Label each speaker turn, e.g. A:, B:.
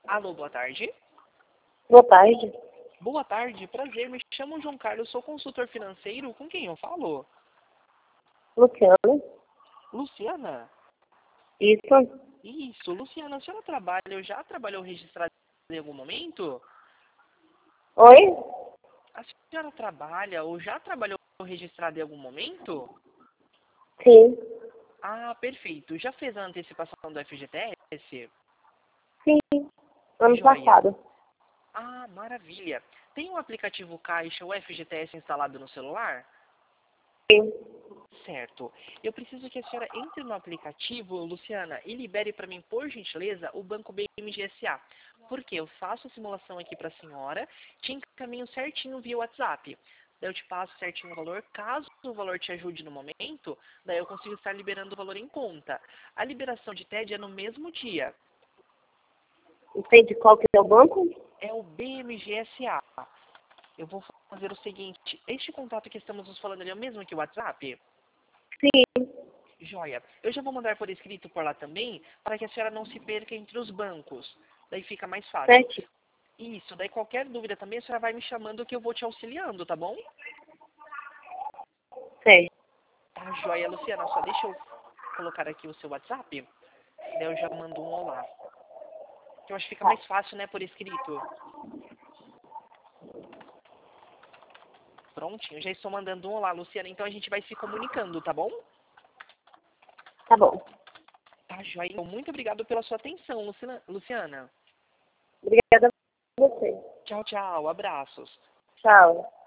A: Alô, boa tarde.
B: Boa tarde.
A: Boa tarde, prazer. Me chamo João Carlos, sou consultor financeiro. Com quem eu falo?
B: Luciano.
A: Luciana?
B: Isso.
A: Isso, Luciana, a senhora trabalha ou já trabalhou registrada em algum momento?
B: Oi?
A: A senhora trabalha ou já trabalhou registrada em algum momento?
B: Sim.
A: Ah, perfeito. Já fez a antecipação do FGTS?
B: Sim. Ano
A: Joia.
B: passado.
A: Ah, maravilha. Tem um aplicativo Caixa ou FGTS instalado no celular?
B: Sim.
A: Certo. Eu preciso que a senhora entre no aplicativo, Luciana, e libere para mim, por gentileza, o Banco BMGSA. Porque eu faço a simulação aqui para a senhora, te encaminho certinho via WhatsApp. Daí eu te passo certinho o valor. Caso o valor te ajude no momento, daí eu consigo estar liberando o valor em conta. A liberação de TED é no mesmo dia.
B: Entende qual que é o banco?
A: É o BMGSA. Eu vou fazer o seguinte, este contato que estamos nos falando ali é o mesmo que o WhatsApp?
B: Sim.
A: Joia. Eu já vou mandar por escrito por lá também, para que a senhora não se perca entre os bancos. Daí fica mais fácil.
B: Certo?
A: Isso, daí qualquer dúvida também a senhora vai me chamando que eu vou te auxiliando, tá bom?
B: Certo.
A: Tá, joia, Luciana. Só deixa eu colocar aqui o seu WhatsApp. Daí eu já mando um olá. Que eu acho que fica
B: Tá.
A: mais fácil, né, por escrito. Prontinho, já estou mandando um olá, Luciana. Então a gente vai se comunicando, tá bom?
B: Tá bom.
A: Tá, joia. Então, muito obrigado pela sua atenção, Luciana.
B: Obrigada a você.
A: Tchau, tchau. Abraços.
B: Tchau.